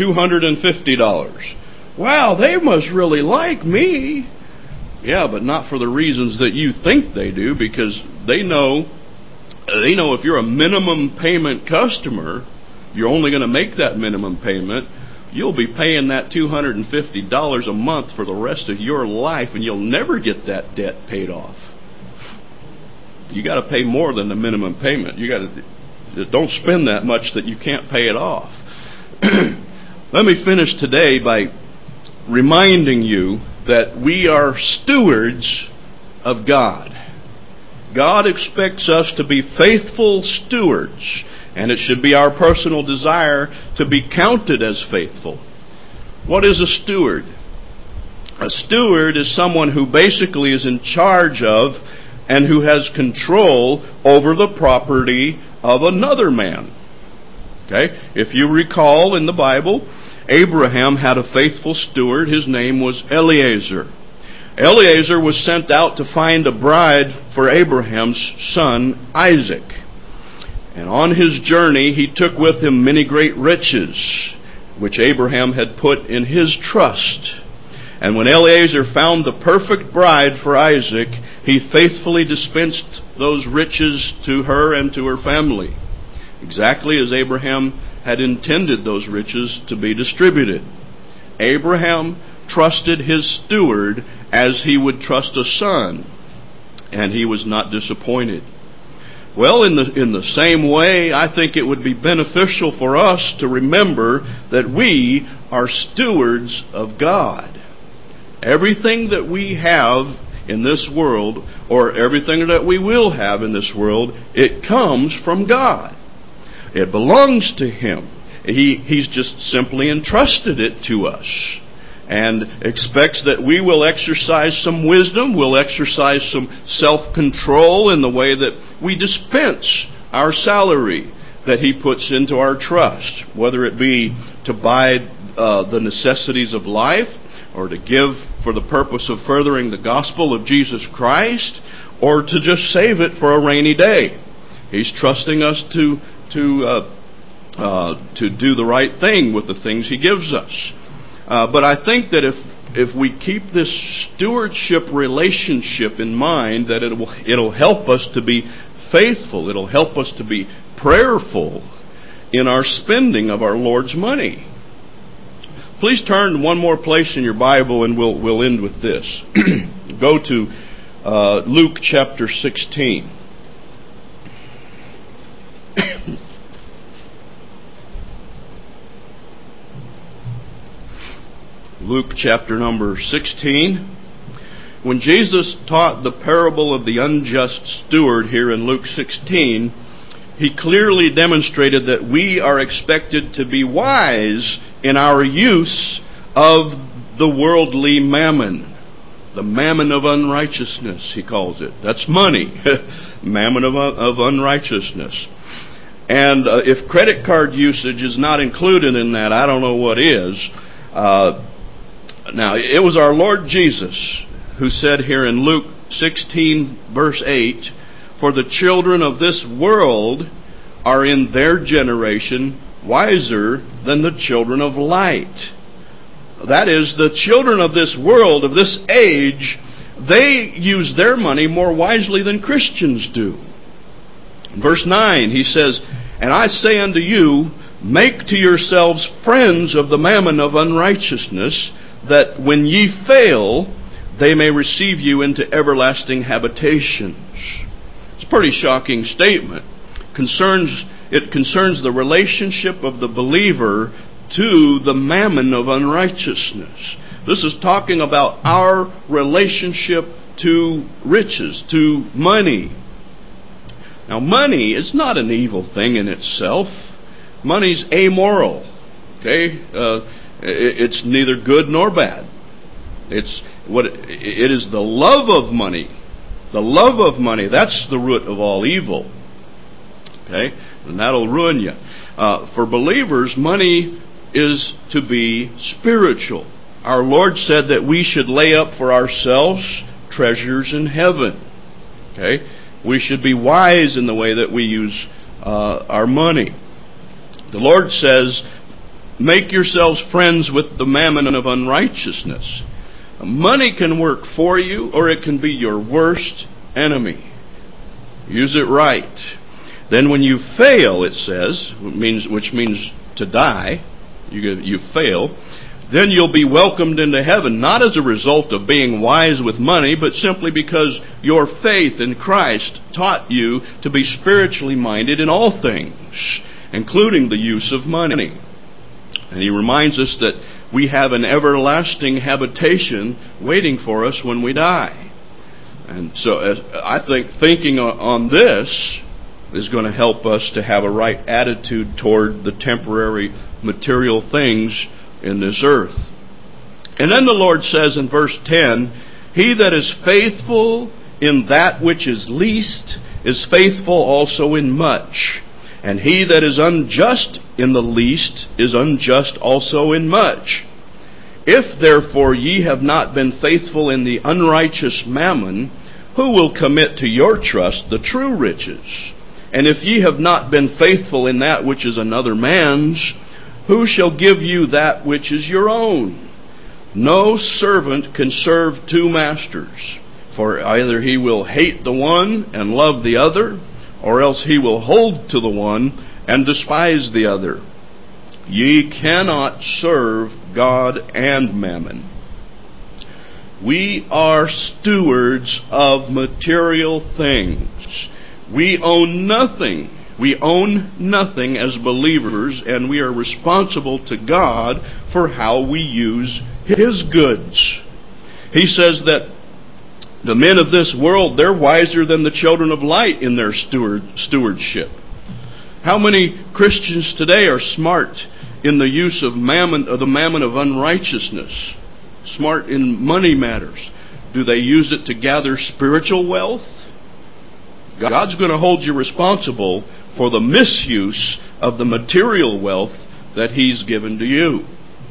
$250. Wow, they must really like me. Yeah, but not for the reasons that you think they do, because they know if you're a minimum payment customer, you're only going to make that minimum payment. You'll be paying that $250 a month for the rest of your life, and you'll never get that debt paid off. You got to pay more than the minimum payment. Don't spend that much that you can't pay it off. Let me finish today by reminding you that we are stewards of God. God expects us to be faithful stewards, and it should be our personal desire to be counted as faithful. What is a steward? A steward is someone who basically is in charge of and who has control over the property of another man. Okay? If you recall in the Bible, Abraham had a faithful steward. His name was Eliezer. Eliezer was sent out to find a bride for Abraham's son Isaac. And on his journey, he took with him many great riches, which Abraham had put in his trust. And when Eliezer found the perfect bride for Isaac, he faithfully dispensed those riches to her and to her family, exactly as Abraham had intended those riches to be distributed. Abraham trusted his steward as he would trust a son, and he was not disappointed. Well, in the same way, I think it would be beneficial for us to remember that we are stewards of God. Everything that we have in this world, or everything that we will have in this world, it comes from God. It belongs to Him. He's just simply entrusted it to us, and expects that we will exercise some wisdom, we'll exercise some self-control in the way that we dispense our salary that He puts into our trust, whether it be to buy the necessities of life, or to give for the purpose of furthering the gospel of Jesus Christ, or to just save it for a rainy day. He's trusting us to do the right thing with the things He gives us. But I think that if we keep this stewardship relationship in mind, that it'll help us to be faithful. It'll help us to be prayerful in our spending of our Lord's money. Please turn one more place in your Bible, and we'll end with this. Go to Luke chapter 16. Luke chapter number 16. When Jesus taught the parable of the unjust steward here in Luke 16, He clearly demonstrated that we are expected to be wise in our use of the worldly mammon. The mammon of unrighteousness, He calls it. That's money. Mammon of unrighteousness. And if credit card usage is not included in that, I don't know what is. Now, it was our Lord Jesus who said here in Luke 16, verse 8, "For the children of this world are in their generation wiser than the children of light." that is, the children of this world, of this age, they use their money more wisely than Christians do. In verse 9, he says, "And I say unto you, make to yourselves friends of the mammon of unrighteousness, that when ye fail, they may receive you into everlasting habitations." It's a pretty shocking statement. It concerns the relationship of the believer to the mammon of unrighteousness. This is talking about our relationship to riches, to money. Now, money is not an evil thing in itself. Money's amoral. Okay, it's neither good nor bad. It is the love of money. The love of money, that's the root of all evil. Okay, and that'll ruin you. For believers, money is to be spiritual. Our Lord said that we should lay up for ourselves treasures in heaven. Okay, we should be wise in the way that we use our money. The Lord says, make yourselves friends with the mammon of unrighteousness. Money can work for you, or it can be your worst enemy. Use it right. Then when you fail, it says, which means to die, you fail, then you'll be welcomed into heaven, not as a result of being wise with money, but simply because your faith in Christ taught you to be spiritually minded in all things, including the use of money. And he reminds us that we have an everlasting habitation waiting for us when we die. And so I think thinking on this is going to help us to have a right attitude toward the temporary material things in this earth. And then the Lord says in verse 10, "He that is faithful in that which is least is faithful also in much. And he that is unjust in the least is unjust also in much. If therefore ye have not been faithful in the unrighteous mammon, who will commit to your trust the true riches? And if ye have not been faithful in that which is another man's, who shall give you that which is your own? No servant can serve two masters, for either he will hate the one and love the other, or else he will hold to the one and despise the other. Ye cannot serve God and mammon." We are stewards of material things. We own nothing. We own nothing as believers, and we are responsible to God for how we use His goods. He says that the men of this world, they're wiser than the children of light in their stewardship. How many Christians today are smart in the use of mammon, of the mammon of unrighteousness? Smart in money matters. Do they use it to gather spiritual wealth? God's going to hold you responsible for the misuse of the material wealth that He's given to you.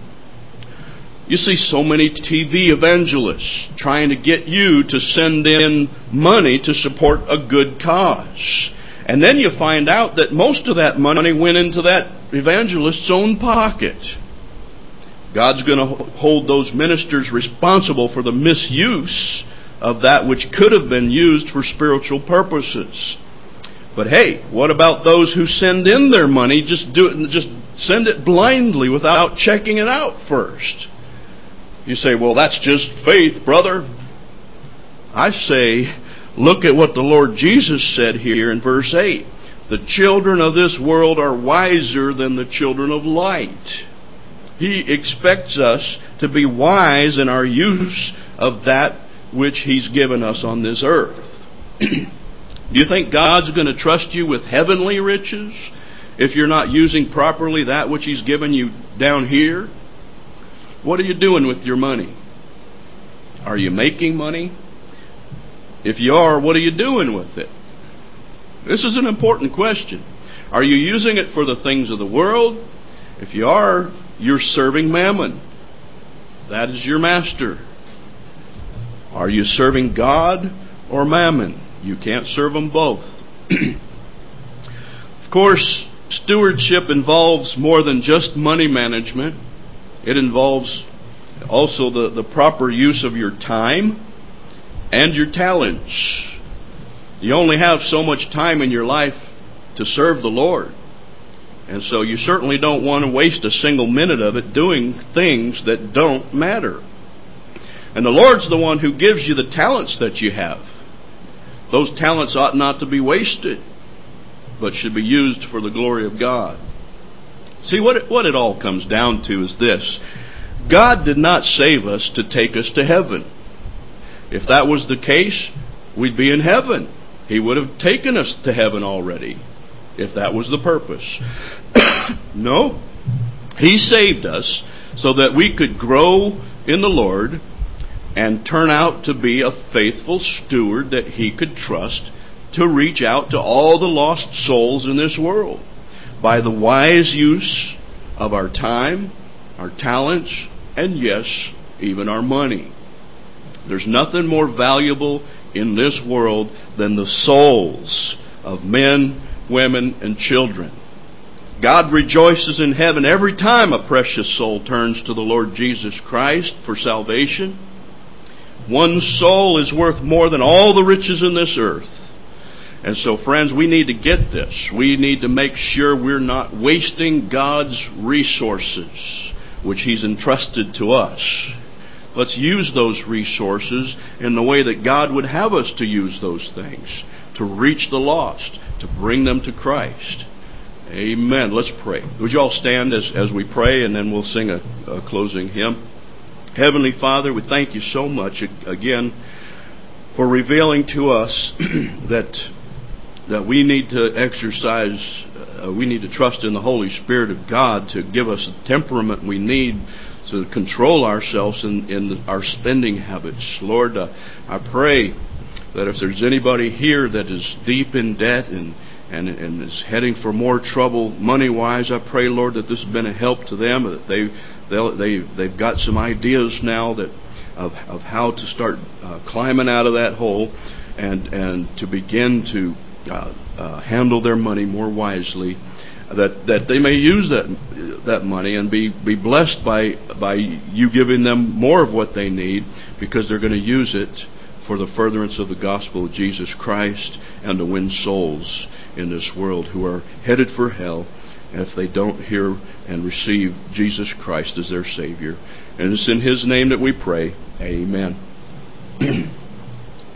You see so many TV evangelists trying to get you to send in money to support a good cause. And then you find out that most of that money went into that evangelist's own pocket. God's going to hold those ministers responsible for the misuse of that which could have been used for spiritual purposes. But hey, what about those who send in their money, just send it blindly without checking it out first? You say, well, that's just faith, brother. I say, look at what the Lord Jesus said here in verse 8. The children of this world are wiser than the children of light. He expects us to be wise in our use of that which He's given us on this earth. Do you think God's going to trust you with heavenly riches if you're not using properly that which He's given you down here? What are you doing with your money? Are you making money? If you are, what are you doing with it? This is an important question. Are you using it for the things of the world? If you are, you're serving mammon. That is your master. Are you serving God or mammon? You can't serve them both. Of course, stewardship involves more than just money management. It involves Also the proper use of your time and your talents. You only have so much time in your life to serve the Lord. And so you certainly don't want to waste a single minute of it doing things that don't matter. And the Lord's the one who gives you the talents that you have. Those talents ought not to be wasted, but should be used for the glory of God. See, what it all comes down to is this. God did not save us to take us to heaven. If that was the case, we'd be in heaven. He would have taken us to heaven already, if that was the purpose. No. He saved us so that we could grow in the Lord and turn out to be a faithful steward that He could trust to reach out to all the lost souls in this world by the wise use of our time, our talents, and yes, even our money. There's nothing more valuable in this world than the souls of men, women, and children. God rejoices in heaven every time a precious soul turns to the Lord Jesus Christ for salvation. One soul is worth more than all the riches in this earth. And so, friends, we need to get this. We need to make sure we're not wasting God's resources, which He's entrusted to us. Let's use those resources in the way that God would have us to use those things, to reach the lost, to bring them to Christ. Amen. Let's pray. Would you all stand as we pray, and then we'll sing a closing hymn. Heavenly Father, we thank you so much again for revealing to us that we need to exercise, we need to trust in the Holy Spirit of God to give us the temperament we need to control ourselves in our spending habits. Lord, I pray that if there's anybody here that is deep in debt and is heading for more trouble money-wise, I pray, Lord, that this has been a help to them, that they've got some ideas now of how to start climbing out of that hole and to begin to handle their money more wisely, that they may use that money and be blessed by you giving them more of what they need, because they're going to use it for the furtherance of the gospel of Jesus Christ and to win souls in this world who are headed for hell if they don't hear and receive Jesus Christ as their Savior. And it's in His name that we pray. Amen.